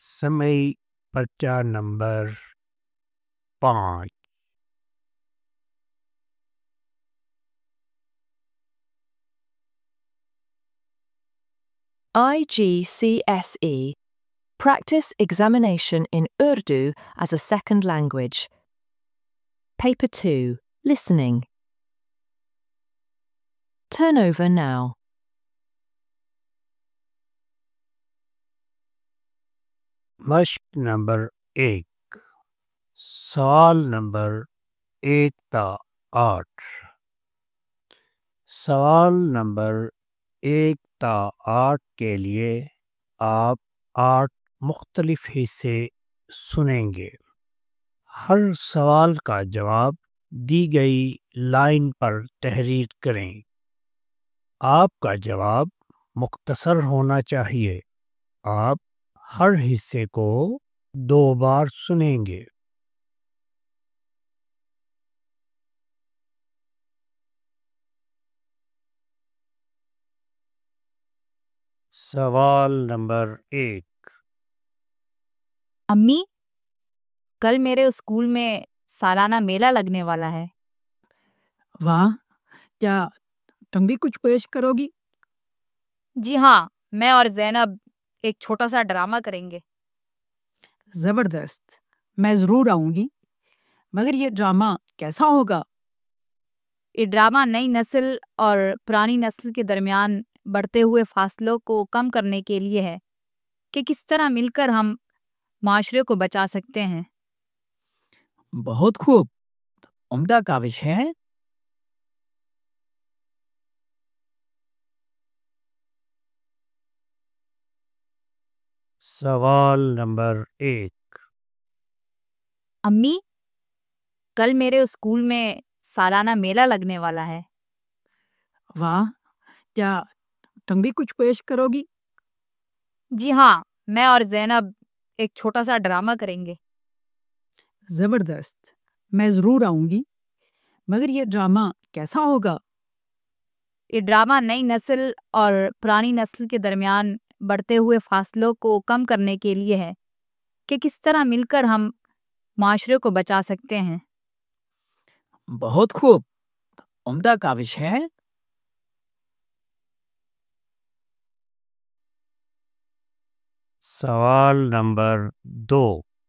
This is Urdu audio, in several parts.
سمئی پرچہ نمبر 5۔ IGCSE Practice Examination in Urdu as a Second Language. Paper 2 Listening. Turn over now. مشق نمبر 1، سوال نمبر 1 تا 8۔ سوال نمبر 1 تا 8 کے لیے آپ 8 مختلف حصے سنیں گے۔ ہر سوال کا جواب دی گئی لائن پر تحریر کریں۔ آپ کا جواب مختصر ہونا چاہیے۔ آپ ہر حصے کو 2 بار سنیں گے۔ سوال نمبر 1۔ امی، کل میرے اسکول میں سالانہ میلہ لگنے والا ہے۔ واہ، کیا تم بھی کچھ پیش کرو گی؟ جی ہاں، میں اور زینب ایک چھوٹا سا ڈرامہ کریں گے۔ زبردست، میں ضرور آؤں گی، مگر یہ ڈرامہ کیسا ہوگا؟ یہ ڈرامہ نئی نسل اور پرانی نسل کے درمیان بڑھتے ہوئے فاصلوں کو کم کرنے کے لیے ہے کہ کس طرح مل کر ہم معاشرے کو بچا سکتے ہیں۔ بہت خوب، عمدہ کاوش ہے۔ سوال نمبر 1۔ امی، کل میرے اسکول میں سالانہ میلہ لگنے والا ہے۔ واہ، کیا تم بھی کچھ پیش کرو گی؟ جی ہاں، میں اور زینب ایک چھوٹا سا ڈرامہ کریں گے۔ زبردست، میں ضرور آؤں گی، مگر یہ ڈرامہ کیسا ہوگا؟ یہ ڈرامہ نئی نسل اور پرانی نسل کے درمیان بڑھتے ہوئے فاصلوں کو کم کرنے کے لیے ہے کہ کس طرح مل کر ہم معاشرے کو بچا سکتے ہیں۔ بہت خوب، عمدہ کاوش ہے۔ سوال نمبر 2۔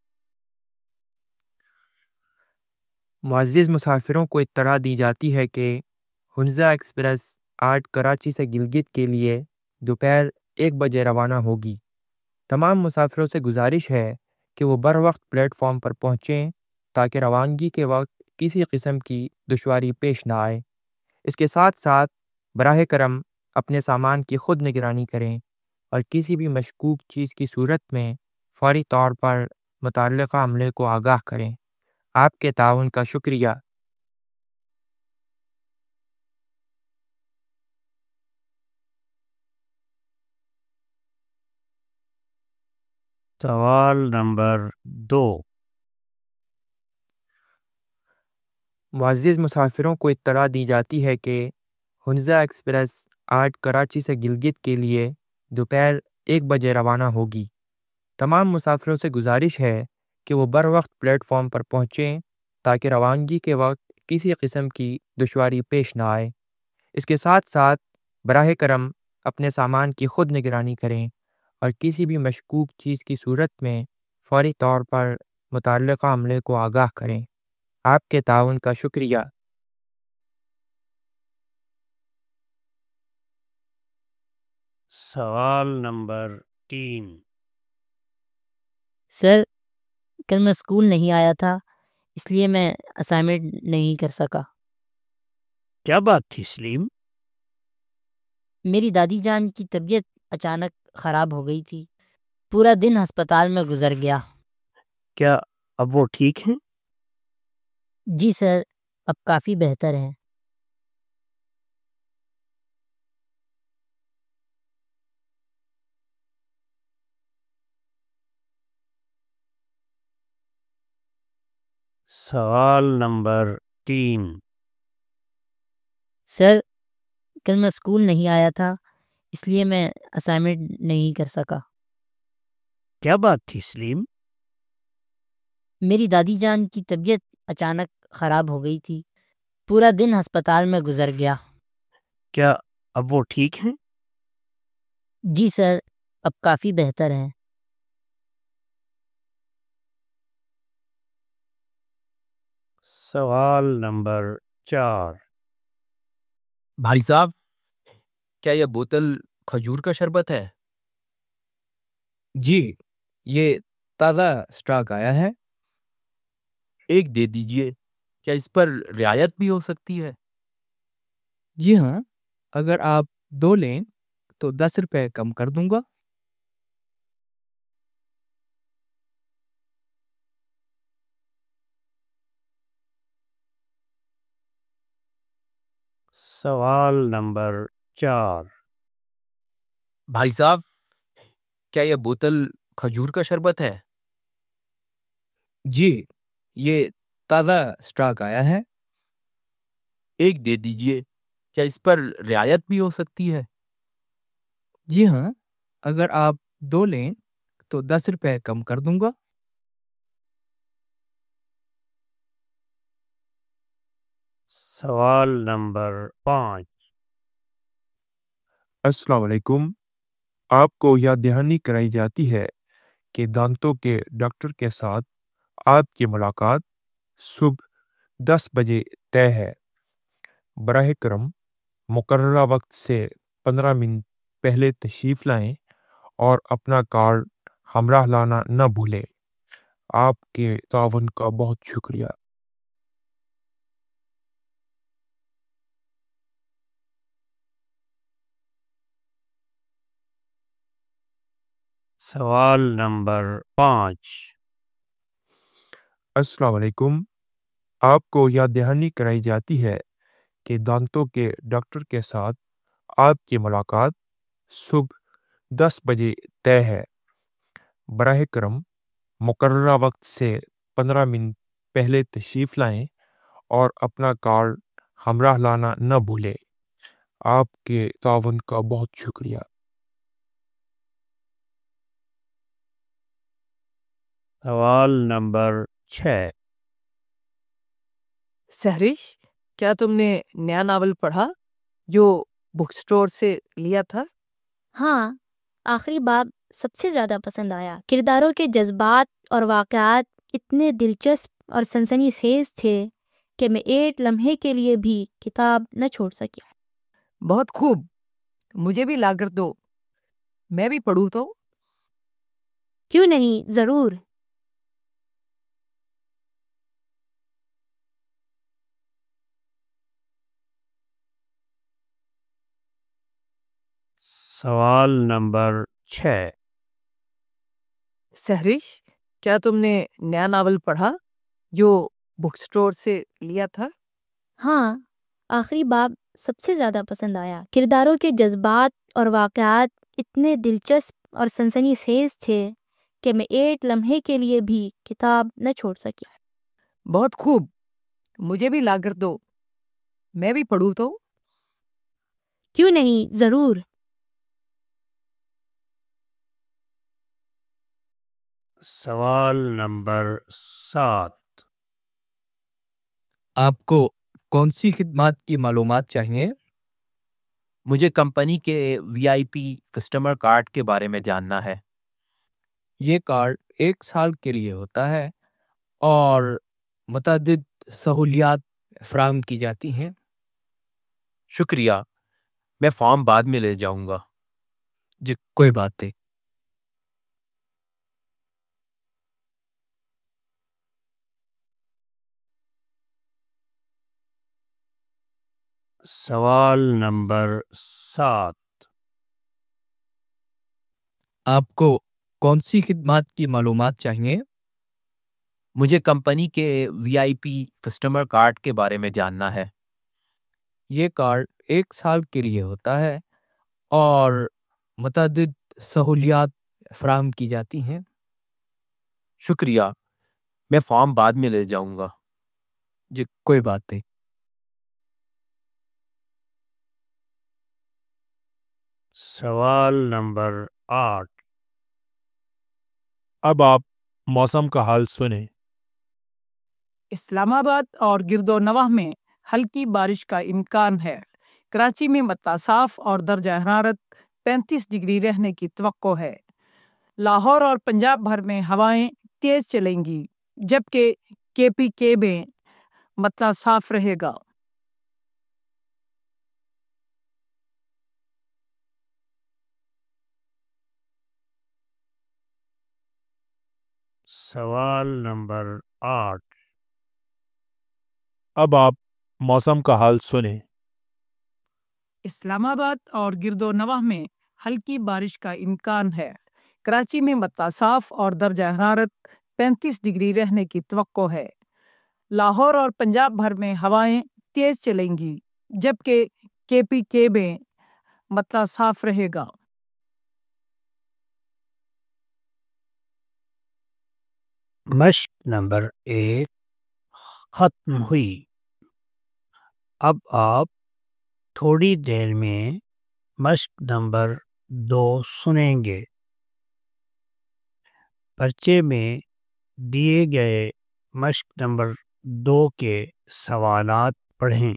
معزز مسافروں کو اطلاع دی جاتی ہے کہ ہنزا ایکسپریس آج کراچی سے گلگت کے لیے دوپہر 1 بجے روانہ ہوگی۔ تمام مسافروں سے گزارش ہے کہ وہ بر وقت پلیٹ فارم پر پہنچیں تاکہ روانگی کے وقت کسی قسم کی دشواری پیش نہ آئے۔ اس کے ساتھ ساتھ براہ کرم اپنے سامان کی خود نگرانی کریں اور کسی بھی مشکوک چیز کی صورت میں فوری طور پر متعلقہ عملے کو آگاہ کریں۔ آپ کے تعاون کا شکریہ۔ سوال نمبر 2۔ معزز مسافروں کو اطلاع دی جاتی ہے کہ ہنزا ایکسپریس آج کراچی سے گلگت کے لیے دوپہر 1 بجے روانہ ہوگی۔ تمام مسافروں سے گزارش ہے کہ وہ بر وقت پلیٹ فارم پر پہنچیں تاکہ روانگی کے وقت کسی قسم کی دشواری پیش نہ آئے۔ اس کے ساتھ ساتھ براہ کرم اپنے سامان کی خود نگرانی کریں اور کسی بھی مشکوک چیز کی صورت میں فوری طور پر متعلقہ عملے کو آگاہ کریں۔ آپ کے تعاون کا شکریہ۔ سوال نمبر 3۔ سر، کل میں اسکول نہیں آیا تھا، اس لیے میں اسائنمنٹ نہیں کر سکا۔ کیا بات تھی سلیم؟ میری دادی جان کی طبیعت اچانک خراب ہو گئی تھی، پورا دن ہسپتال میں گزر گیا۔ کیا اب وہ ٹھیک ہیں؟ جی سر، اب کافی بہتر ہے۔ سوال نمبر 3۔ سر، کل میں اسکول نہیں آیا تھا، اس لیے میں اسائنمنٹ نہیں کر سکا۔ کیا بات تھی سلیم؟ میری دادی جان کی طبیعت اچانک خراب ہو گئی تھی، پورا دن ہسپتال میں گزر گیا۔ کیا اب وہ ٹھیک ہیں؟ جی سر، اب کافی بہتر ہیں۔ سوال نمبر 4۔ بھائی صاحب، کیا یہ بوتل کھجور کا شربت ہے؟ جی، یہ تازہ اسٹاک آیا ہے۔ ایک دے دیجئے، کیا اس پر رعایت بھی ہو سکتی ہے؟ جی ہاں، اگر آپ 2 لیں تو 10 روپے کم کر دوں گا۔ سوال نمبر 4۔ بھائی صاحب، کیا یہ بوتل کھجور کا شربت ہے؟ جی، یہ تازہ اسٹاک آیا ہے۔ ایک دے دیجئے، کیا اس پر رعایت بھی ہو سکتی ہے؟ جی ہاں، اگر آپ 2 لیں تو 10 روپے کم کر دوں گا۔ سوال نمبر 5۔ السلام علیکم۔ آپ کو یاد دہانی کرائی جاتی ہے کہ دانتوں کے ڈاکٹر کے ساتھ آپ کی ملاقات صبح 10 بجے طے ہے۔ براہ کرم مقررہ وقت سے 15 منٹ پہلے تشریف لائیں اور اپنا کارڈ ہمراہ لانا نہ بھولیں۔ آپ کے تعاون کا بہت شکریہ۔ سوال نمبر 5۔ السلام علیکم۔ آپ کو یاد دہانی کرائی جاتی ہے کہ دانتوں کے ڈاکٹر کے ساتھ آپ کی ملاقات صبح 10 بجے طے ہے۔ براہ کرم مقررہ وقت سے 15 منٹ پہلے تشریف لائیں اور اپنا کارڈ ہمراہ لانا نہ بھولیں۔ آپ کے تعاون کا بہت شکریہ۔ سوال نمبر 6۔ سہرش، کیا تم نے نیا ناول پڑھا جو بک سٹور سے لیا تھا؟ ہاں، آخری باب سب سے زیادہ پسند آیا۔ کرداروں کے جذبات اور واقعات اتنے دلچسپ اور سنسنی خیز تھے کہ میں ایک لمحے کے لیے بھی کتاب نہ چھوڑ سکی۔ بہت خوب، مجھے بھی لا کر دو، میں بھی پڑھوں تو۔ کیوں نہیں، ضرور۔ سوال نمبر 6۔ سہرش، کیا تم نے نیا ناول پڑھا جو بک سٹور سے لیا تھا؟ ہاں، آخری باب سب سے زیادہ پسند آیا۔ کرداروں کے جذبات اور واقعات اتنے دلچسپ اور سنسنی خیز تھے کہ میں ایک لمحے کے لیے بھی کتاب نہ چھوڑ سکی۔ بہت خوب، مجھے بھی لا کر دو، میں بھی پڑھوں تو۔ کیوں نہیں، ضرور۔ سوال نمبر 7۔ آپ کو کون سی خدمات کی معلومات چاہیے؟ مجھے کمپنی کے VIP کسٹمر کارڈ کے بارے میں جاننا ہے۔ یہ کارڈ 1 سال کے لیے ہوتا ہے اور متعدد سہولیات فراہم کی جاتی ہیں۔ شکریہ، میں فارم بعد میں لے جاؤں گا۔ جی، کوئی بات نہیں۔ سوال نمبر 7۔ آپ کو کون سی خدمات کی معلومات چاہیے؟ مجھے کمپنی کے VIP کسٹمر کارڈ کے بارے میں جاننا ہے۔ یہ کارڈ 1 سال کے لیے ہوتا ہے اور متعدد سہولیات فراہم کی جاتی ہیں۔ شکریہ، میں فارم بعد میں لے جاؤں گا۔ جی، کوئی بات نہیں۔ سوال نمبر 8۔ اب آپ موسم کا حال سنیں۔ اسلام آباد اور گرد و نواح میں ہلکی بارش کا امکان ہے۔ کراچی میں مطلع صاف اور درجہ حرارت 35 ڈگری رہنے کی توقع ہے۔ لاہور اور پنجاب بھر میں ہوائیں تیز چلیں گی، جبکہ KPK میں مطلع صاف رہے گا۔ سوال نمبر 8۔ اب آپ موسم کا حال سنیں۔ اسلام آباد اور گرد و نواح میں ہلکی بارش کا امکان ہے۔ کراچی میں مطلع صاف اور درجہ حرارت 35 ڈگری رہنے کی توقع ہے۔ لاہور اور پنجاب بھر میں ہوائیں تیز چلیں گی، جبکہ KPK میں مطلع صاف رہے گا۔ مشق نمبر 1 ختم ہوئی۔ اب آپ تھوڑی دیر میں مشق نمبر 2 سنیں گے۔ پرچے میں دیے گئے مشق نمبر 2 کے سوالات پڑھیں۔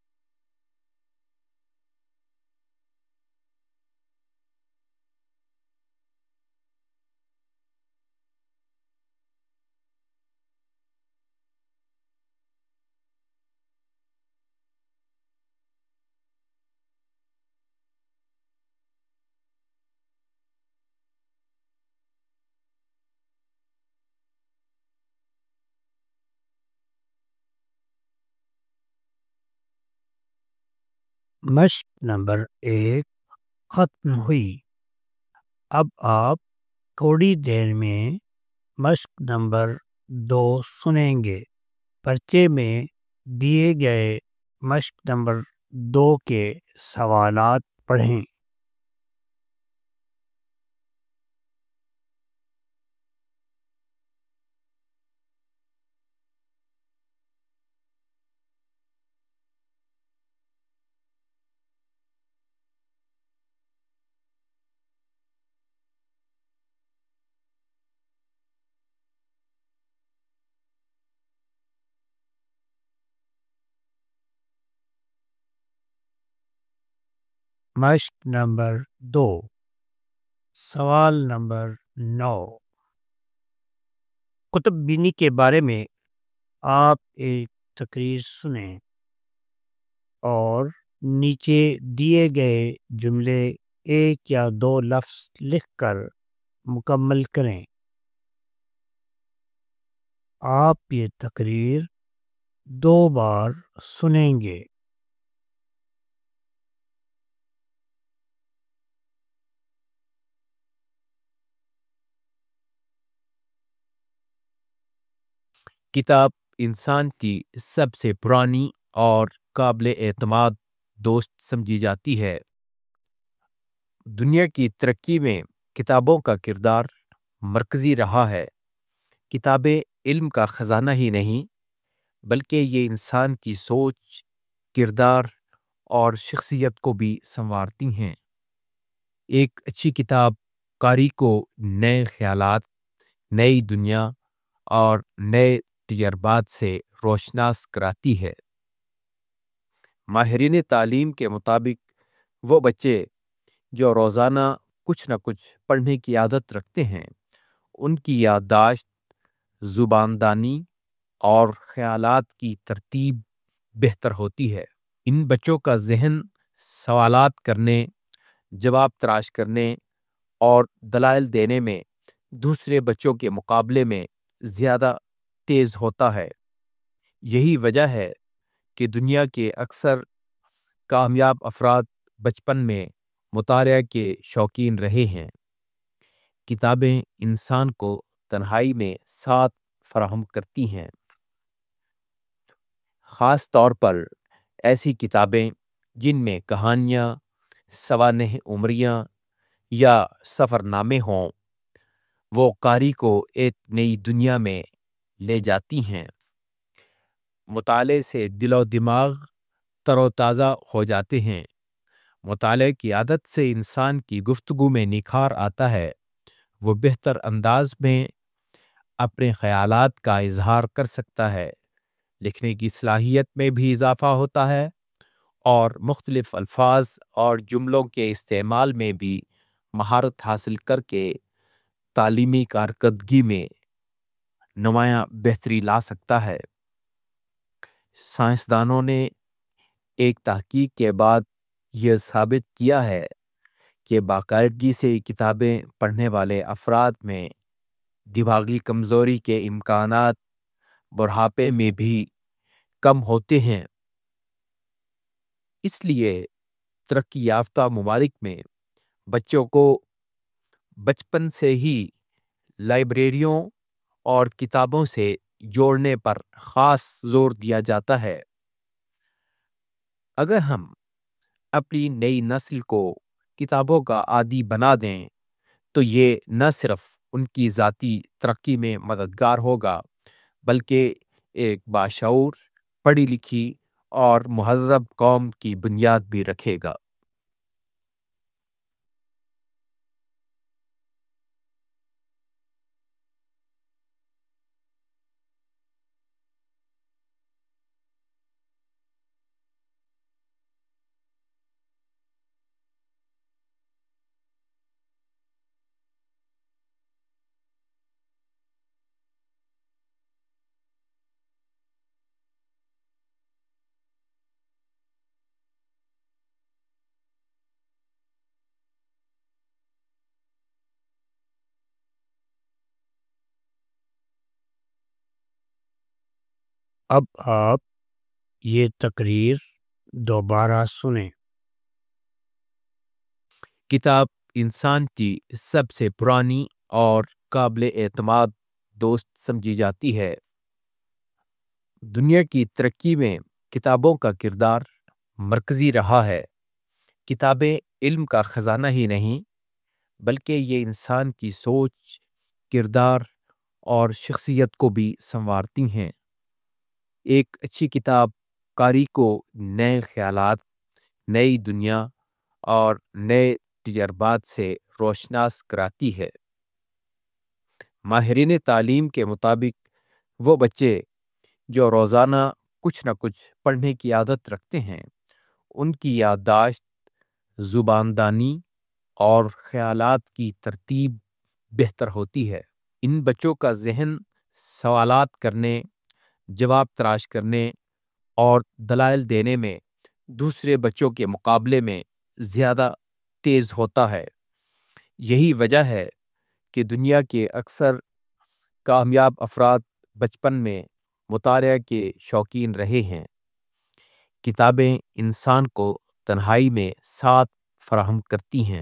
مشق نمبر 1 ختم ہوئی۔ اب آپ تھوڑی دیر میں مشق نمبر 2 سنیں گے۔ پرچے میں دیے گئے مشق نمبر 2 کے سوالات پڑھیں۔ مشق نمبر 2 سوال نمبر 9۔ قطب بینی کے بارے میں آپ ایک تقریر سنیں اور نیچے دیے گئے جملے ایک یا دو لفظ لکھ کر مکمل کریں۔ آپ یہ تقریر 2 بار سنیں گے۔ کتاب انسان کی سب سے پرانی اور قابل اعتماد دوست سمجھی جاتی ہے۔ دنیا کی ترقی میں کتابوں کا کردار مرکزی رہا ہے۔ کتابیں علم کا خزانہ ہی نہیں، بلکہ یہ انسان کی سوچ، کردار اور شخصیت کو بھی سنوارتی ہیں۔ ایک اچھی کتاب قاری کو نئے خیالات، نئی دنیا اور نئے تجربات سے روشناس کراتی ہے۔ ماہرین تعلیم کے مطابق وہ بچے جو روزانہ کچھ نہ کچھ پڑھنے کی عادت رکھتے ہیں، ان کی یادداشت، زباندانی اور خیالات کی ترتیب بہتر ہوتی ہے۔ ان بچوں کا ذہن سوالات کرنے، جواب تلاش کرنے اور دلائل دینے میں دوسرے بچوں کے مقابلے میں زیادہ تیز ہوتا ہے۔ یہی وجہ ہے کہ دنیا کے اکثر کامیاب افراد بچپن میں مطالعہ کے شوقین رہے ہیں۔ کتابیں انسان کو تنہائی میں ساتھ فراہم کرتی ہیں، خاص طور پر ایسی کتابیں جن میں کہانیاں، سوانح عمریاں یا سفر نامے ہوں، وہ قاری کو ایک نئی دنیا میں لے جاتی ہیں۔ مطالعے سے دل و دماغ تر و تازہ ہو جاتے ہیں۔ مطالعے کی عادت سے انسان کی گفتگو میں نکھار آتا ہے، وہ بہتر انداز میں اپنے خیالات کا اظہار کر سکتا ہے، لکھنے کی صلاحیت میں بھی اضافہ ہوتا ہے اور مختلف الفاظ اور جملوں کے استعمال میں بھی مہارت حاصل کر کے تعلیمی کارکردگی میں نمایاں بہتری لا سکتا ہے۔ سائنسدانوں نے ایک تحقیق کے بعد یہ ثابت کیا ہے کہ باقاعدگی سے کتابیں پڑھنے والے افراد میں دماغی کمزوری کے امکانات بڑھاپے میں بھی کم ہوتے ہیں۔ اس لیے ترقی یافتہ ممالک میں بچوں کو بچپن سے ہی لائبریریوں اور کتابوں سے جوڑنے پر خاص زور دیا جاتا ہے۔ اگر ہم اپنی نئی نسل کو کتابوں کا عادی بنا دیں تو یہ نہ صرف ان کی ذاتی ترقی میں مددگار ہوگا بلکہ ایک باشعور، پڑھی لکھی اور مہذب قوم کی بنیاد بھی رکھے گا۔ اب آپ یہ تقریر دوبارہ سنیں۔ کتاب انسان کی سب سے پرانی اور قابل اعتماد دوست سمجھی جاتی ہے۔ دنیا کی ترقی میں کتابوں کا کردار مرکزی رہا ہے۔ کتابیں علم کا خزانہ ہی نہیں بلکہ یہ انسان کی سوچ، کردار اور شخصیت کو بھی سنوارتی ہیں۔ ایک اچھی کتاب قاری کو نئے خیالات، نئی دنیا اور نئے تجربات سے روشناس کراتی ہے۔ ماہرین تعلیم کے مطابق وہ بچے جو روزانہ کچھ نہ کچھ پڑھنے کی عادت رکھتے ہیں ان کی یادداشت، زباندانی اور خیالات کی ترتیب بہتر ہوتی ہے۔ ان بچوں کا ذہن سوالات کرنے، جواب تلاش کرنے اور دلائل دینے میں دوسرے بچوں کے مقابلے میں زیادہ تیز ہوتا ہے۔ یہی وجہ ہے کہ دنیا کے اکثر کامیاب افراد بچپن میں مطالعہ کے شوقین رہے ہیں۔ کتابیں انسان کو تنہائی میں ساتھ فراہم کرتی ہیں،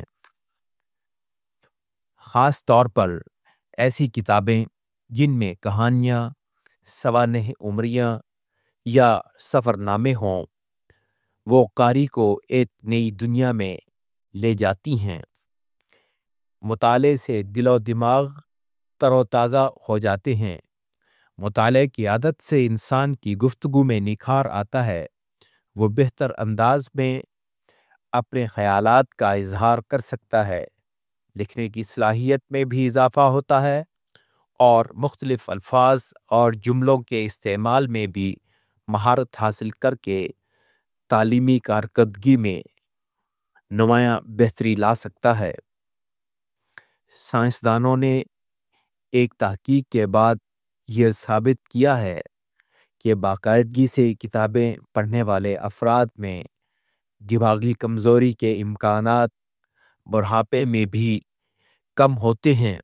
خاص طور پر ایسی کتابیں جن میں کہانیاں، سوانح عمریاں یا سفر نامے ہوں، وہ قاری کو ایک نئی دنیا میں لے جاتی ہیں۔ مطالعے سے دل و دماغ تر و تازہ ہو جاتے ہیں۔ مطالعے کی عادت سے انسان کی گفتگو میں نکھار آتا ہے، وہ بہتر انداز میں اپنے خیالات کا اظہار کر سکتا ہے، لکھنے کی صلاحیت میں بھی اضافہ ہوتا ہے اور مختلف الفاظ اور جملوں کے استعمال میں بھی مہارت حاصل کر کے تعلیمی کارکردگی میں نمایاں بہتری لا سکتا ہے۔ سائنسدانوں نے ایک تحقیق کے بعد یہ ثابت کیا ہے کہ باقاعدگی سے کتابیں پڑھنے والے افراد میں دماغی کمزوری کے امکانات بڑھاپے میں بھی کم ہوتے ہیں۔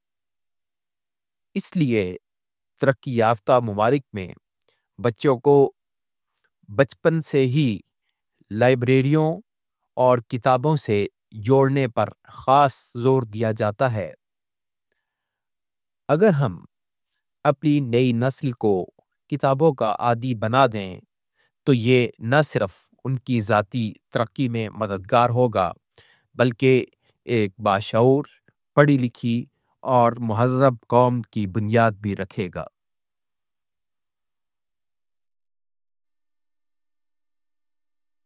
اس لیے ترقی یافتہ ممالک میں بچوں کو بچپن سے ہی لائبریریوں اور کتابوں سے جوڑنے پر خاص زور دیا جاتا ہے۔ اگر ہم اپنی نئی نسل کو کتابوں کا عادی بنا دیں تو یہ نہ صرف ان کی ذاتی ترقی میں مددگار ہوگا بلکہ ایک باشعور، پڑھی لکھی اور مہذب قوم کی بنیاد بھی رکھے گا۔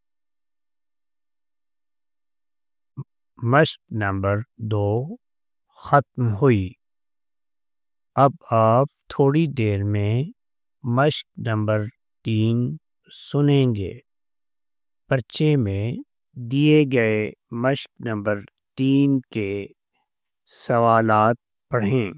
مشق نمبر 2، ختم ہوئی۔ اب آپ تھوڑی دیر میں مشق نمبر 3 سنیں گے۔ پرچے میں دیے گئے مشق نمبر 3 کے سوالات پڑھیں۔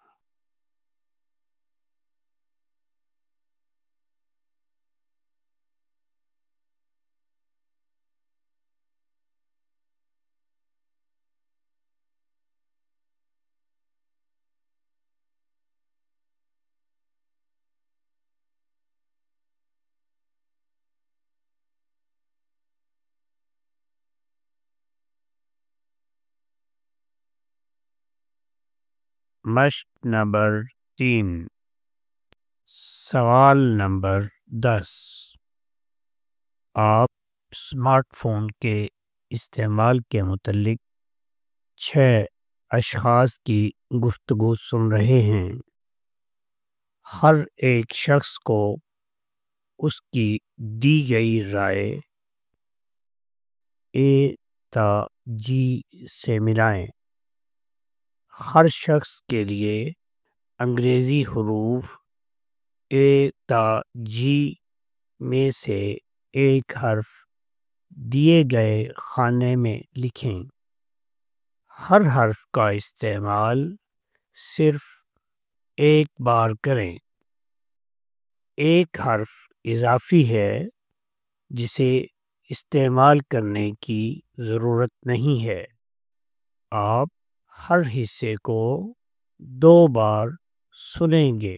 مشق نمبر 3، سوال نمبر 10۔ آپ اسمارٹ فون کے استعمال کے متعلق 6 اشخاص کی گفتگو سن رہے ہیں۔ ہر ایک شخص کو اس کی دی گئی رائے اے تا جی سے ملائیں۔ ہر شخص کے لیے انگریزی حروف اے تا جی میں سے ایک حرف دیے گئے خانے میں لکھیں۔ ہر حرف کا استعمال صرف ایک بار کریں۔ ایک حرف اضافی ہے جسے استعمال کرنے کی ضرورت نہیں ہے۔ آپ ہر حصے کو 2 بار سنیں گے۔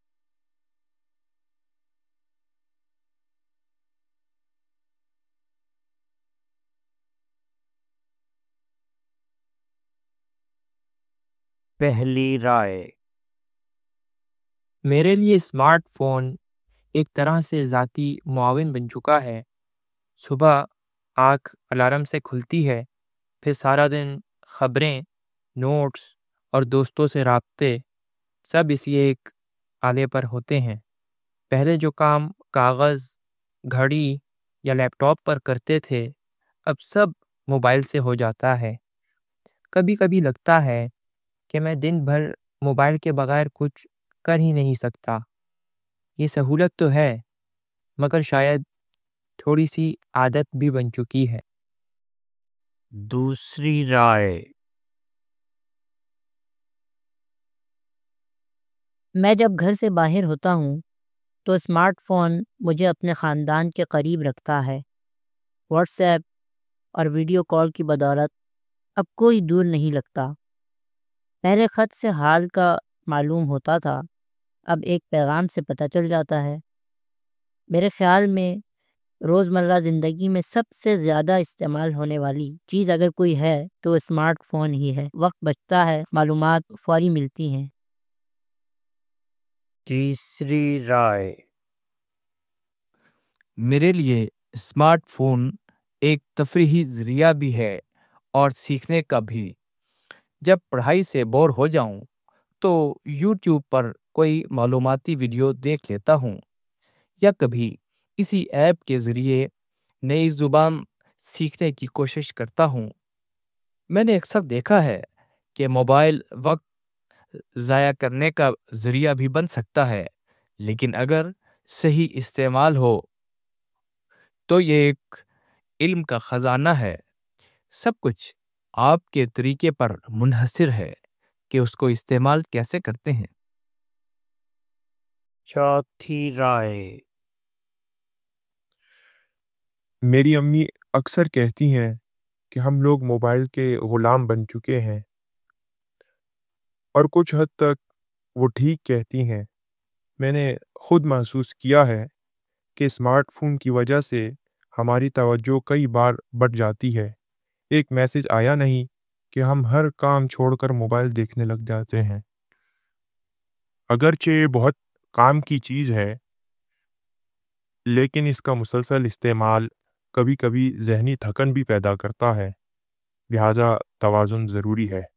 پہلی رائے۔ میرے لیے اسمارٹ فون ایک طرح سے ذاتی معاون بن چکا ہے۔ صبح آنکھ الارم سے کھلتی ہے، پھر سارا دن خبریں، نوٹس اور دوستوں سے رابطے سب اسی ایک آلے پر ہوتے ہیں۔ پہلے جو کام کاغذ، گھڑی یا لیپ ٹاپ پر کرتے تھے اب سب موبائل سے ہو جاتا ہے۔ کبھی کبھی لگتا ہے کہ میں دن بھر موبائل کے بغیر کچھ کر ہی نہیں سکتا۔ یہ سہولت تو ہے مگر شاید تھوڑی سی عادت بھی بن چکی ہے۔ دوسری رائے۔ میں جب گھر سے باہر ہوتا ہوں تو اسمارٹ فون مجھے اپنے خاندان کے قریب رکھتا ہے۔ واٹس ایپ اور ویڈیو کال کی بدولت اب کوئی دور نہیں لگتا۔ پہلے خط سے حال کا معلوم ہوتا تھا، اب ایک پیغام سے پتہ چل جاتا ہے۔ میرے خیال میں روزمرہ زندگی میں سب سے زیادہ استعمال ہونے والی چیز اگر کوئی ہے تو اسمارٹ فون ہی ہے۔ وقت بچتا ہے، معلومات فوری ملتی ہیں۔ تیسری رائے۔ میرے لیے اسمارٹ فون ایک تفریحی ذریعہ بھی ہے اور سیکھنے کا بھی۔ جب پڑھائی سے بور ہو جاؤں تو یوٹیوب پر کوئی معلوماتی ویڈیو دیکھ لیتا ہوں یا کبھی اسی ایپ کے ذریعے نئی زبان سیکھنے کی کوشش کرتا ہوں۔ میں نے اکثر دیکھا ہے کہ موبائل وقت ضائع کرنے کا ذریعہ بھی بن سکتا ہے، لیکن اگر صحیح استعمال ہو تو یہ ایک علم کا خزانہ ہے۔ سب کچھ آپ کے طریقے پر منحصر ہے کہ اس کو استعمال کیسے کرتے ہیں۔ چوتھی رائے۔ میری امی اکثر کہتی ہیں کہ ہم لوگ موبائل کے غلام بن چکے ہیں، اور کچھ حد تک وہ ٹھیک کہتی ہیں۔ میں نے خود محسوس کیا ہے کہ اسمارٹ فون کی وجہ سے ہماری توجہ کئی بار بٹ جاتی ہے۔ ایک میسج آیا نہیں کہ ہم ہر کام چھوڑ کر موبائل دیکھنے لگ جاتے ہیں۔ اگرچہ یہ بہت کام کی چیز ہے، لیکن اس کا مسلسل استعمال کبھی کبھی ذہنی تھکن بھی پیدا کرتا ہے، لہذا توازن ضروری ہے۔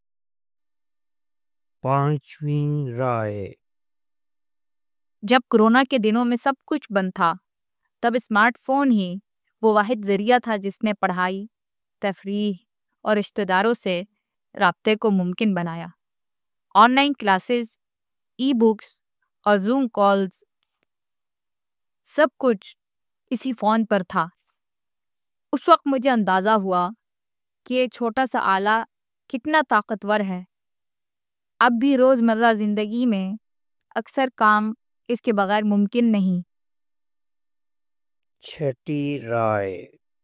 پانچویں رائے۔ جب کورونا کے دنوں میں سب کچھ بند تھا تب اسمارٹ فون ہی وہ واحد ذریعہ تھا جس نے پڑھائی، تفریح اور رشتہ داروں سے رابطے کو ممکن بنایا۔ Online classes, e books اور زوم کالز، سب کچھ اسی فون پر تھا۔ اس وقت مجھے اندازہ ہوا کہ یہ چھوٹا سا آلہ کتنا طاقتور ہے۔ اب بھی روزمرہ زندگی میں اکثر کام اس کے بغیر ممکن نہیں۔ چھٹی رائے،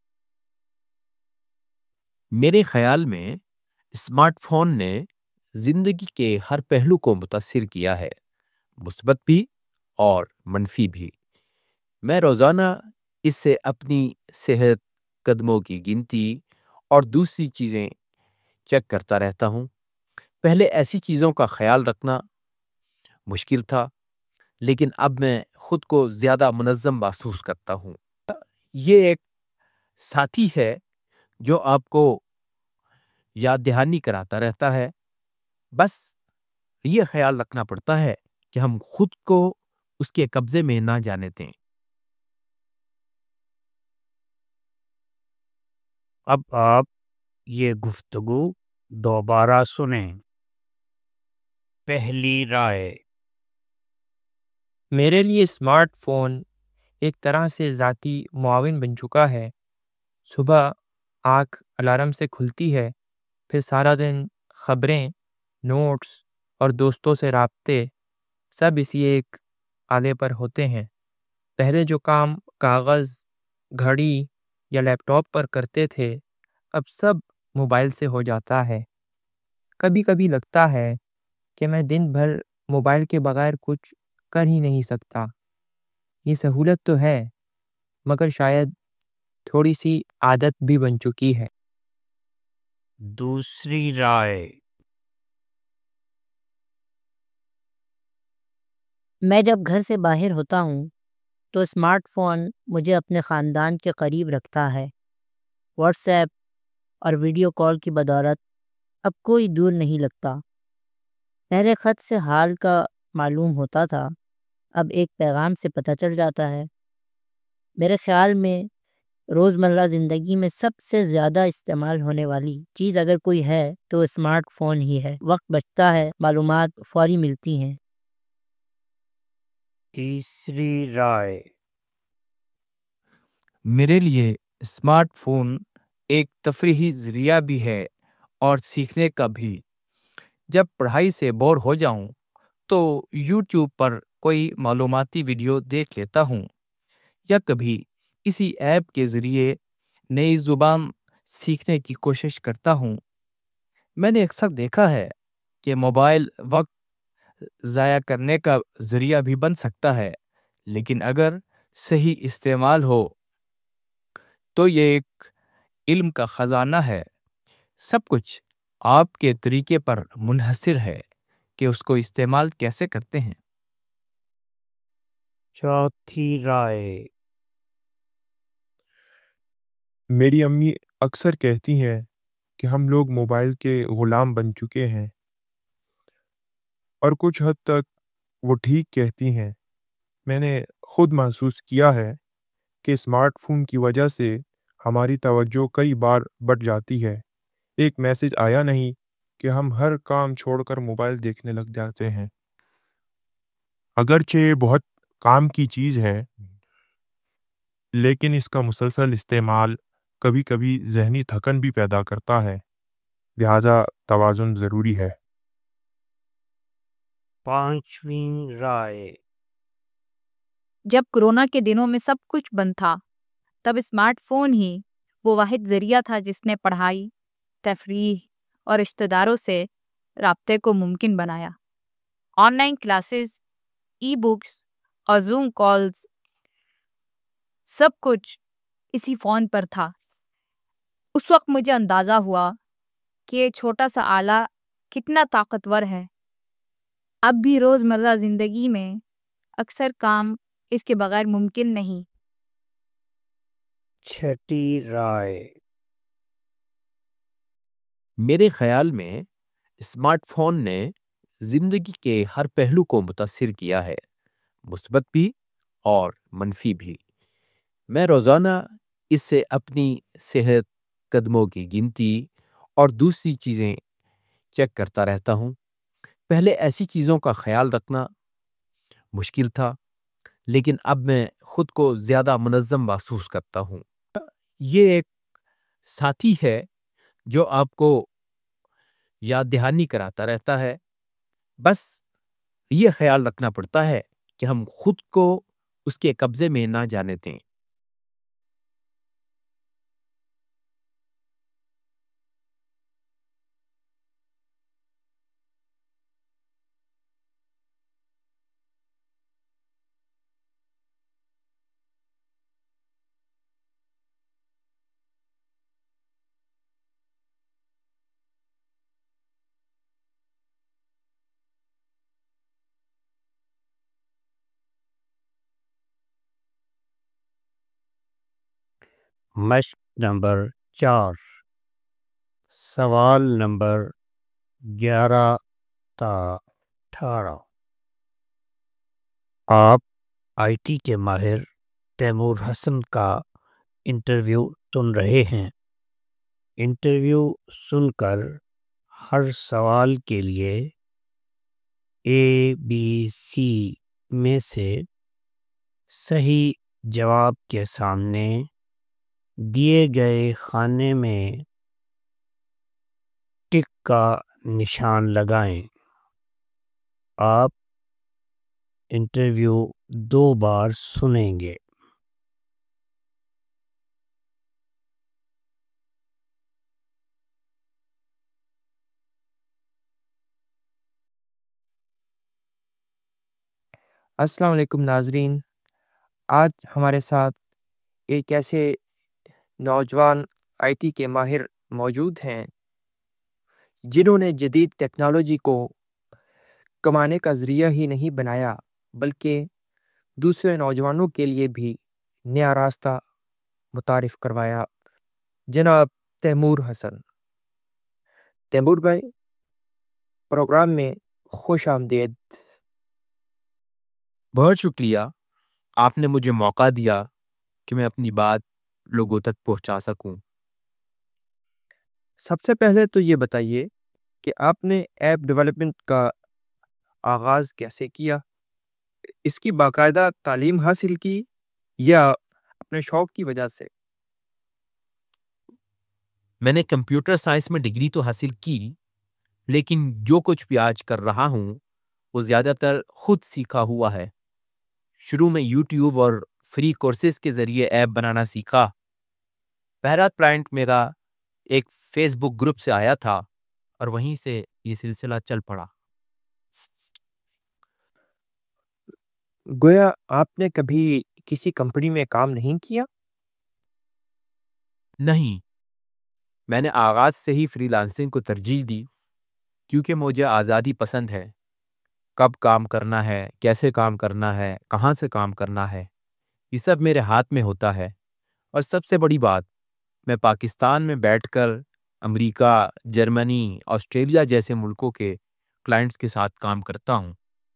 میرے خیال میں اسمارٹ فون نے زندگی کے ہر پہلو کو متاثر کیا ہے، مثبت بھی اور منفی بھی۔ میں روزانہ اس سے اپنی صحت، قدموں کی گنتی اور دوسری چیزیں چیک کرتا رہتا ہوں۔ پہلے ایسی چیزوں کا خیال رکھنا مشکل تھا، لیکن اب میں خود کو زیادہ منظم محسوس کرتا ہوں۔ یہ ایک ساتھی ہے جو آپ کو یاد دہانی کراتا رہتا ہے، بس یہ خیال رکھنا پڑتا ہے کہ ہم خود کو اس کے قبضے میں نہ جانے دیں۔ اب آپ یہ گفتگو دوبارہ سنیں۔ پہلی رائے، میرے لیے اسمارٹ فون ایک طرح سے ذاتی معاون بن چکا ہے۔ صبح آنکھ الارم سے کھلتی ہے، پھر سارا دن خبریں، نوٹس اور دوستوں سے رابطے سب اسی ایک آلے پر ہوتے ہیں۔ پہلے جو کام کاغذ، گھڑی یا لیپ ٹاپ پر کرتے تھے، اب سب موبائل سے ہو جاتا ہے۔ کبھی کبھی لگتا ہے کہ میں دن بھر موبائل کے بغیر کچھ کر ہی نہیں سکتا۔ یہ سہولت تو ہے، مگر شاید تھوڑی سی عادت بھی بن چکی ہے۔ دوسری رائے، میں جب گھر سے باہر ہوتا ہوں تو اسمارٹ فون مجھے اپنے خاندان کے قریب رکھتا ہے۔ واٹس ایپ اور ویڈیو کال کی بدولت اب کوئی دور نہیں لگتا۔ پہلے خط سے حال کا معلوم ہوتا تھا، اب ایک پیغام سے پتہ چل جاتا ہے۔ میرے خیال میں روزمرہ زندگی میں سب سے زیادہ استعمال ہونے والی چیز اگر کوئی ہے تو اسمارٹ فون ہی ہے۔ وقت بچتا ہے، معلومات فوری ملتی ہیں۔ تیسری رائے، میرے لیے اسمارٹ فون ایک تفریحی ذریعہ بھی ہے اور سیکھنے کا بھی۔ جب پڑھائی سے بور ہو جاؤں تو یوٹیوب پر کوئی معلوماتی ویڈیو دیکھ لیتا ہوں، یا کبھی کسی ایپ کے ذریعے نئی زبان سیکھنے کی کوشش کرتا ہوں۔ میں نے اکثر دیکھا ہے کہ موبائل وقت ضائع کرنے کا ذریعہ بھی بن سکتا ہے، لیکن اگر صحیح استعمال ہو تو یہ ایک علم کا خزانہ ہے۔ سب کچھ آپ کے طریقے پر منحصر ہے کہ اس کو استعمال کیسے کرتے ہیں۔ چوتھی رائے، میری امی اکثر کہتی ہیں کہ ہم لوگ موبائل کے غلام بن چکے ہیں، اور کچھ حد تک وہ ٹھیک کہتی ہیں۔ میں نے خود محسوس کیا ہے کہ اسمارٹ فون کی وجہ سے ہماری توجہ کئی بار بٹ جاتی ہے۔ ایک میسج آیا نہیں کہ ہم ہر کام چھوڑ کر موبائل دیکھنے لگ جاتے ہیں۔ اگرچہ یہ بہت کام کی چیز ہے، لیکن اس کا مسلسل استعمال کبھی کبھی ذہنی تھکن بھی پیدا کرتا ہے، لہذا توازن ضروری ہے۔ پانچویں رائے، جب کرونا کے دنوں میں سب کچھ بند تھا، تب اسمارٹ فون ہی وہ واحد ذریعہ تھا جس نے پڑھائی، تفریح اور رشتہ داروں سے رابطے کو ممکن بنایا۔ Online classes, e books اور زوم کالز، سب کچھ اسی فون پر تھا۔ اس وقت مجھے اندازہ ہوا کہ یہ چھوٹا سا آلہ کتنا طاقتور ہے۔ اب بھی روزمرہ زندگی میں اکثر کام اس کے بغیر ممکن نہیں۔ چھٹی رائے، میرے خیال میں اسمارٹ فون نے زندگی کے ہر پہلو کو متاثر کیا ہے، مثبت بھی اور منفی بھی۔ میں روزانہ اس سے اپنی صحت، قدموں کی گنتی اور دوسری چیزیں چیک کرتا رہتا ہوں۔ پہلے ایسی چیزوں کا خیال رکھنا مشکل تھا، لیکن اب میں خود کو زیادہ منظم محسوس کرتا ہوں۔ یہ ایک ساتھی ہے جو آپ کو یاد دہانی کراتا رہتا ہے، بس یہ خیال رکھنا پڑتا ہے کہ ہم خود کو اس کے قبضے میں نہ جانے دیں۔ مشق نمبر 4، سوال نمبر 11 تا 18۔ آپ آئی ٹی کے ماہر تیمور حسن کا انٹرویو سن رہے ہیں۔ انٹرویو سن کر ہر سوال کے لیے ABC میں سے صحیح جواب کے سامنے دیے گئے خانے میں ٹک کا نشان لگائیں۔ آپ انٹرویو 2 بار سنیں گے۔ السلام علیکم ناظرین، آج ہمارے ساتھ ایک ایسے نوجوان آئی ٹی کے ماہر موجود ہیں جنہوں نے جدید ٹیکنالوجی کو کمانے کا ذریعہ ہی نہیں بنایا، بلکہ دوسرے نوجوانوں کے لیے بھی نیا راستہ متعارف کروایا۔ جناب تیمور حسن۔ تیمور بھائی، پروگرام میں خوش آمدید۔ بہت شکریہ، آپ نے مجھے موقع دیا کہ میں اپنی بات لوگوں تک پہنچا سکوں۔ سب سے پہلے تو یہ بتائیے کہ آپ نے ایپ ڈیولپمنٹ کا آغاز کیسے کیا؟ اس کی باقاعدہ تعلیم حاصل کی یا اپنے شوق کی وجہ سے؟ میں نے کمپیوٹر سائنس میں ڈگری تو حاصل کی، لیکن جو کچھ بھی آج کر رہا ہوں وہ زیادہ تر خود سیکھا ہوا ہے۔ شروع میں یوٹیوب اور فری کورسز کے ذریعے ایپ بنانا سیکھا۔ پہلا کلائنٹ میرا ایک فیس بک گروپ سے آیا تھا اور وہیں سے یہ سلسلہ چل پڑا۔ گویا آپ نے کبھی کسی کمپنی میں کام نہیں کیا؟ نہیں، میں نے آغاز سے ہی فری لانسنگ کو ترجیح دی، کیونکہ مجھے آزادی پسند ہے۔ کب کام کرنا ہے، کیسے کام کرنا ہے، کہاں سے کام کرنا ہے، یہ سب میرے ہاتھ میں ہوتا ہے۔ اور سب سے بڑی بات، میں پاکستان میں بیٹھ کر امریکہ، جرمنی، آسٹریلیا جیسے ملکوں کے کلائنٹس کے ساتھ کام کرتا ہوں۔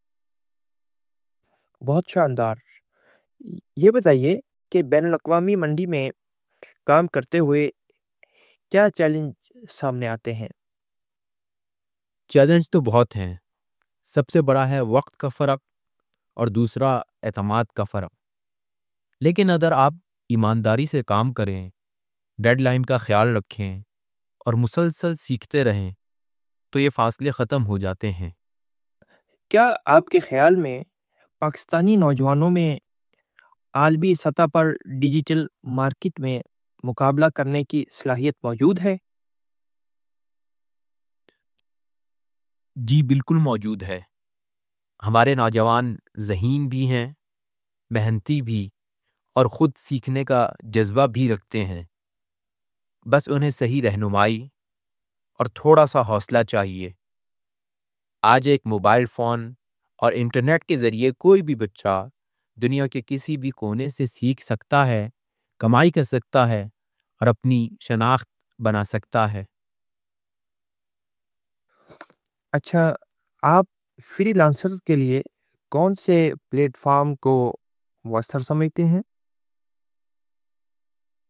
بہت شاندار۔ یہ بتائیے کہ بین الاقوامی منڈی میں کام کرتے ہوئے کیا چیلنج سامنے آتے ہیں؟ چیلنج تو بہت ہیں۔ سب سے بڑا ہے وقت کا فرق اور دوسرا اعتماد کا فرق۔ لیکن اگر آپ ایمانداری سے کام کریں، ڈیڈ لائن کا خیال رکھیں اور مسلسل سیکھتے رہیں تو یہ فاصلے ختم ہو جاتے ہیں۔ کیا آپ کے خیال میں پاکستانی نوجوانوں میں عالمی سطح پر ڈیجیٹل مارکیٹ میں مقابلہ کرنے کی صلاحیت موجود ہے؟ جی بالکل موجود ہے۔ ہمارے نوجوان ذہین بھی ہیں، محنتی بھی، اور خود سیکھنے کا جذبہ بھی رکھتے ہیں۔ بس انہیں صحیح رہنمائی اور تھوڑا سا حوصلہ چاہیے۔ آج ایک موبائل فون اور انٹرنیٹ کے ذریعے کوئی بھی بچہ دنیا کے کسی بھی کونے سے سیکھ سکتا ہے، کمائی کر سکتا ہے اور اپنی شناخت بنا سکتا ہے۔ اچھا، آپ فری لانسرز کے لیے کون سے پلیٹ فارم کو مؤثر سمجھتے ہیں؟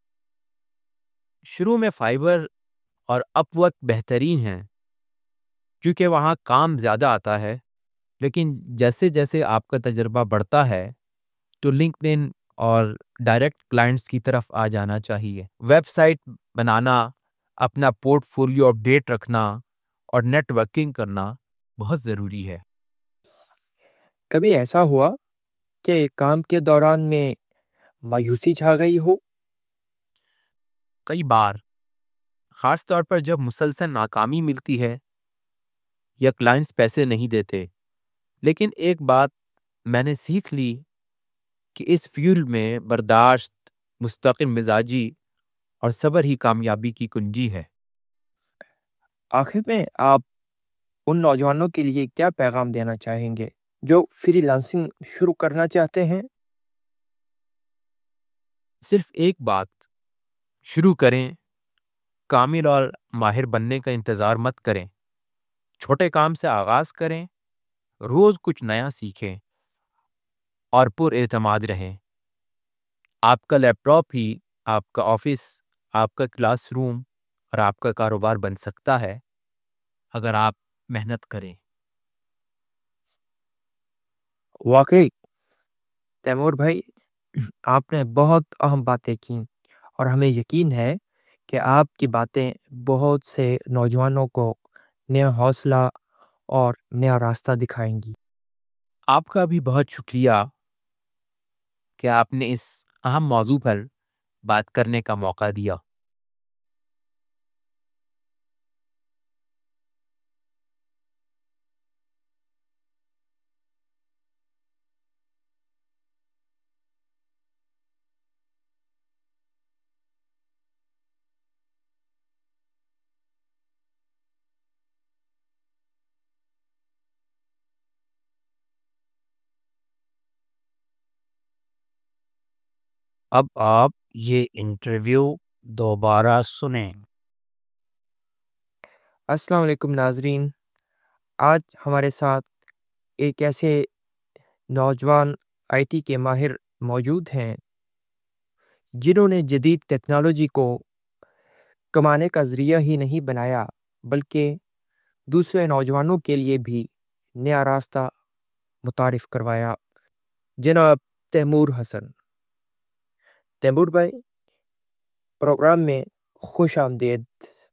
شروع میں فائبر اور اپ ورک بہترین ہیں، کیونکہ وہاں کام زیادہ آتا ہے، لیکن جیسے جیسے آپ کا تجربہ بڑھتا ہے تو لنکڈ ان اور ڈائریکٹ کلائنٹس کی طرف آ جانا چاہیے۔ ویب سائٹ بنانا، اپنا پورٹ فولیو اپڈیٹ رکھنا اور نیٹ ورکنگ کرنا بہت ضروری ہے۔ کبھی ایسا ہوا کہ کام کے دوران میں مایوسی چھا گئی ہو؟ کئی بار، خاص طور پر جب مسلسل ناکامی ملتی ہے یا کلائنٹس پیسے نہیں دیتے، لیکن ایک بات میں نے سیکھ لی کہ اس فیلڈ میں برداشت، مستقل مزاجی اور صبر ہی کامیابی کی کنجی ہے۔ آخر میں آپ ان نوجوانوں کے لیے کیا پیغام دینا چاہیں گے جو فری لانسنگ شروع کرنا چاہتے ہیں؟ صرف ایک بات، شروع کریں۔ کامل اور ماہر بننے کا انتظار مت کریں۔ چھوٹے کام سے آغاز کریں، روز کچھ نیا سیکھیں اور پر اعتماد رہیں۔ آپ کا لیپ ٹاپ ہی آپ کا آفس، آپ کا کلاس روم اور آپ کا کاروبار بن سکتا ہے اگر آپ محنت کریں۔ واقعی تیمور بھائی، آپ نے بہت اہم باتیں کی اور ہمیں یقین ہے کہ آپ کی باتیں بہت سے نوجوانوں کو نیا حوصلہ اور نیا راستہ دکھائیں گی۔ آپ کا بھی بہت شکریہ کہ آپ نے اس اہم موضوع پر بات کرنے کا موقع دیا۔ اب آپ یہ انٹرویو دوبارہ سنیں۔ السلام علیکم ناظرین، آج ہمارے ساتھ ایک ایسے نوجوان آئی ٹی کے ماہر موجود ہیں جنہوں نے جدید ٹیکنالوجی کو کمانے کا ذریعہ ہی نہیں بنایا بلکہ دوسرے نوجوانوں کے لیے بھی نیا راستہ متعارف کروایا۔ جناب تیمور حسن۔ تیمور بھائی، پروگرام میں خوش آمدید۔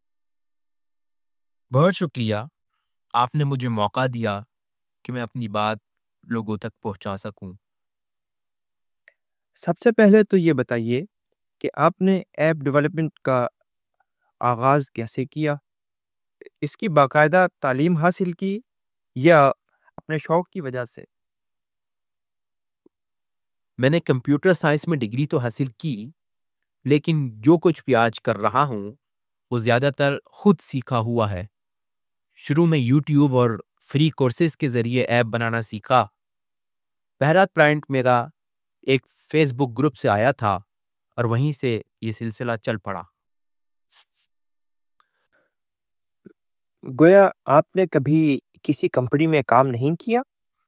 بہت شکریہ، آپ نے مجھے موقع دیا کہ میں اپنی بات لوگوں تک پہنچا سکوں۔ سب سے پہلے تو یہ بتائیے کہ آپ نے ایپ ڈیولپمنٹ کا آغاز کیسے کیا؟ اس کی باقاعدہ تعلیم حاصل کی یا اپنے شوق کی وجہ سے؟ میں نے کمپیوٹر سائنس میں ڈگری تو حاصل کی، لیکن جو کچھ بھی آج کر رہا ہوں وہ زیادہ تر خود سیکھا ہوا ہے۔ شروع میں یوٹیوب اور فری کورسز کے ذریعے ایپ بنانا سیکھا۔ پہلا کلائنٹ میرا ایک فیس بک گروپ سے آیا تھا اور وہیں سے یہ سلسلہ چل پڑا۔ گویا آپ نے کبھی کسی کمپنی میں کام نہیں کیا؟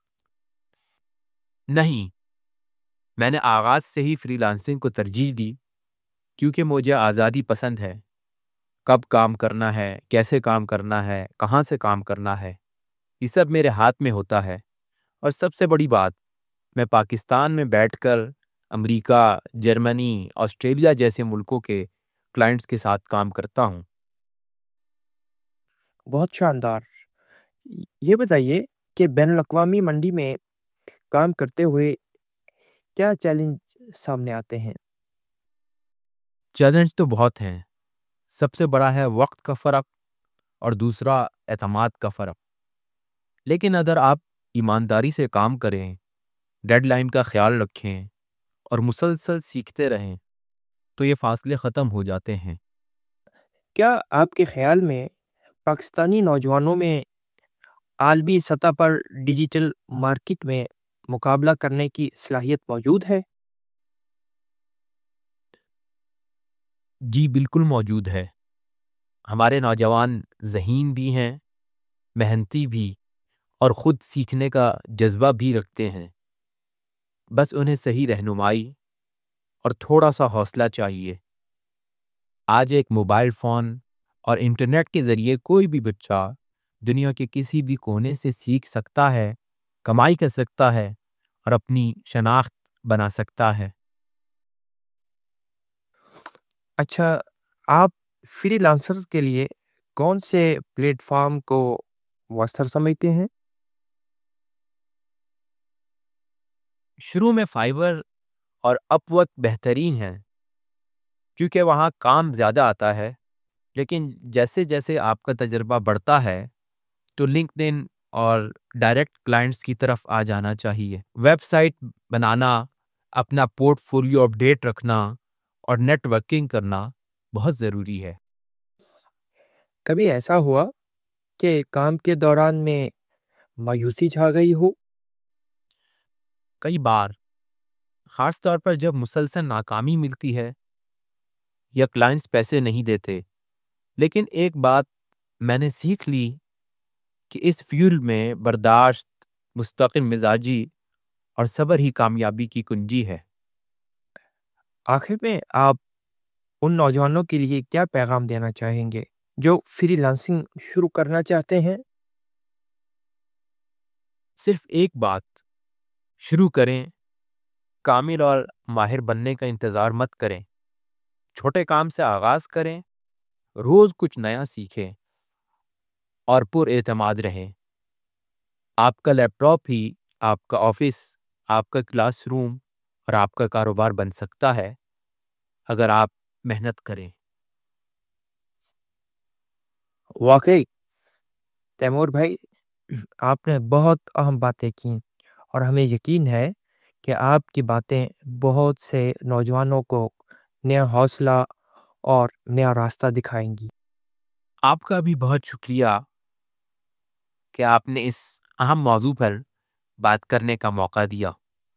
نہیں، میں نے آغاز سے ہی فری لانسنگ کو ترجیح دی کیونکہ مجھے آزادی پسند ہے۔ کب کام کرنا ہے، کیسے کام کرنا ہے، کہاں سے کام کرنا ہے، یہ سب میرے ہاتھ میں ہوتا ہے۔ اور سب سے بڑی بات، میں پاکستان میں بیٹھ کر امریکہ، جرمنی، آسٹریلیا جیسے ملکوں کے کلائنٹس کے ساتھ کام کرتا ہوں۔ بہت شاندار۔ یہ بتائیے کہ بین الاقوامی منڈی میں کام کرتے ہوئے کیا چیلنج سامنے آتے ہیں؟ چیلنج تو بہت ہیں۔ سب سے بڑا ہے وقت کا فرق اور دوسرا اعتماد کا فرق۔ لیکن اگر آپ ایمانداری سے کام کریں، ڈیڈ لائن کا خیال رکھیں اور مسلسل سیکھتے رہیں تو یہ فاصلے ختم ہو جاتے ہیں۔ کیا آپ کے خیال میں پاکستانی نوجوانوں میں عالمی سطح پر ڈیجیٹل مارکیٹ میں مقابلہ کرنے کی صلاحیت موجود ہے؟ جی بالکل موجود ہے۔ ہمارے نوجوان ذہین بھی ہیں، محنتی بھی اور خود سیکھنے کا جذبہ بھی رکھتے ہیں۔ بس انہیں صحیح رہنمائی اور تھوڑا سا حوصلہ چاہیے۔ آج ایک موبائل فون اور انٹرنیٹ کے ذریعے کوئی بھی بچہ دنیا کے کسی بھی کونے سے سیکھ سکتا ہے، کمائی کر سکتا ہے اور اپنی شناخت بنا سکتا ہے۔ اچھا، آپ فری لانسرز کے لیے کون سے پلیٹ فارم کو مؤثر سمجھتے ہیں؟ شروع میں فائبر اور اپ ورک بہترین ہیں کیونکہ وہاں کام زیادہ آتا ہے، لیکن جیسے جیسے آپ کا تجربہ بڑھتا ہے تو لنکڈ ان اور ڈائریکٹ کلائنٹس کی طرف آ جانا چاہیے۔ ویب سائٹ بنانا، اپنا پورٹ فولیو اپڈیٹ رکھنا اور نیٹ ورکنگ کرنا بہت ضروری ہے۔ کبھی ایسا ہوا کہ کام کے دوران میں مایوسی چھا گئی ہو؟ کئی بار، خاص طور پر جب مسلسل ناکامی ملتی ہے یا کلائنٹس پیسے نہیں دیتے، لیکن ایک بات میں نے سیکھ لی کہ اس فیلڈ میں برداشت، مستقل مزاجی اور صبر ہی کامیابی کی کنجی ہے۔ آخر میں آپ ان نوجوانوں کے لیے کیا پیغام دینا چاہیں گے جو فری لانسنگ شروع کرنا چاہتے ہیں؟ صرف ایک بات، شروع کریں، کامل اور ماہر بننے کا انتظار مت کریں۔ چھوٹے کام سے آغاز کریں، روز کچھ نیا سیکھیں اور پر اعتماد رہیں۔ آپ کا لیپ ٹاپ ہی آپ کا آفس، آپ کا کلاس روم اور آپ کا کاروبار بن سکتا ہے اگر آپ محنت کریں۔ واقعی تیمور بھائی، آپ نے بہت اہم باتیں کی اور ہمیں یقین ہے کہ آپ کی باتیں بہت سے نوجوانوں کو نیا حوصلہ اور نیا راستہ دکھائیں گی۔ آپ کا بھی بہت شکریہ کہ آپ نے اس اہم موضوع پر بات کرنے کا موقع دیا۔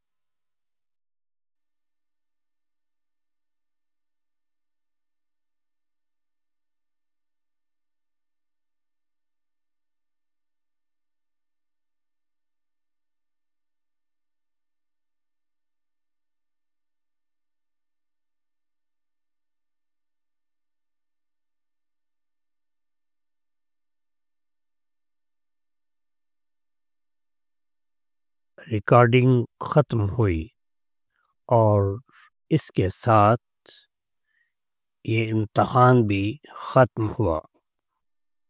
ریکارڈنگ ختم ہوئی اور اس کے ساتھ یہ امتحان بھی ختم ہوا۔